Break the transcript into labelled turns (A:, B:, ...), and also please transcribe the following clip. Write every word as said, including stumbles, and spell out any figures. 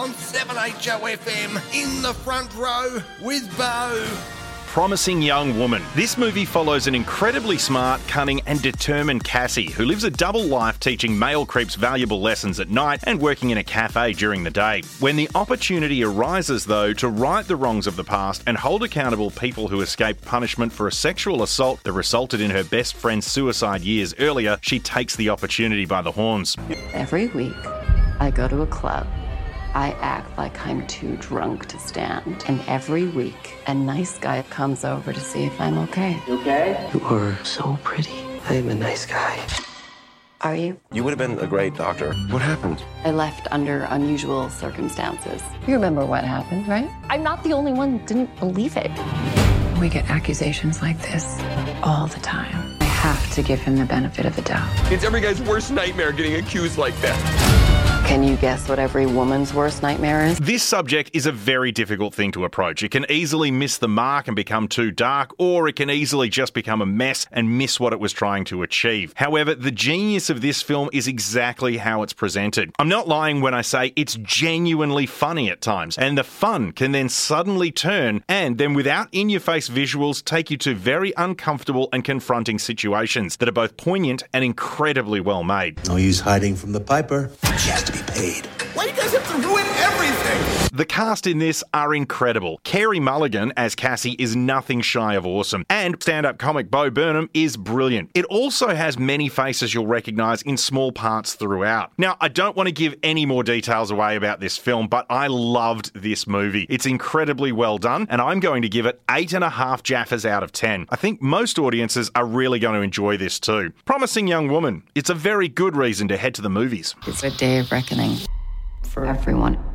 A: on seven H O F M in the front row with Bo.
B: Promising Young Woman. This movie follows an incredibly smart, cunning and determined Cassie who lives a double life teaching male creeps valuable lessons at night and working in a cafe during the day. When the opportunity arises, though, to right the wrongs of the past and hold accountable people who escaped punishment for a sexual assault that resulted in her best friend's suicide years earlier, she takes the opportunity by the horns.
C: Every week, I go to a club. I act like I'm too drunk to stand. And every week, a nice guy comes over to see if I'm okay.
D: You okay?
E: You are so pretty. I am a nice guy.
C: Are you?
F: You would have been a great doctor. What happened?
C: I left under unusual circumstances. You remember what happened, right? I'm not the only one who didn't believe it.
G: We get accusations like this all the time. I have to give him the benefit of the doubt.
D: It's every guy's worst nightmare getting accused like that.
C: Can you guess what every woman's worst nightmare is?
B: This subject is a very difficult thing to approach. It can easily miss the mark and become too dark, or it can easily just become a mess and miss what it was trying to achieve. However, the genius of this film is exactly how it's presented. I'm not lying when I say it's genuinely funny at times, and the fun can then suddenly turn and then without in-your-face visuals take you to very uncomfortable and confronting situations that are both poignant and incredibly well made.
H: No use hiding from the piper. She has to be paid.
A: Why do you guys have to ruin everything?
B: The cast in this are incredible. Carey Mulligan as Cassie is nothing shy of awesome, and stand-up comic Bo Burnham is brilliant. It also has many faces you'll recognise in small parts throughout. Now, I don't want to give any more details away about this film, but I loved this movie. It's incredibly well done, and I'm going to give it eight and a half Jaffas out of ten. I think most audiences are really going to enjoy this too. Promising Young Woman. It's a very good reason to head to the movies.
C: It's a day of reckoning for everyone.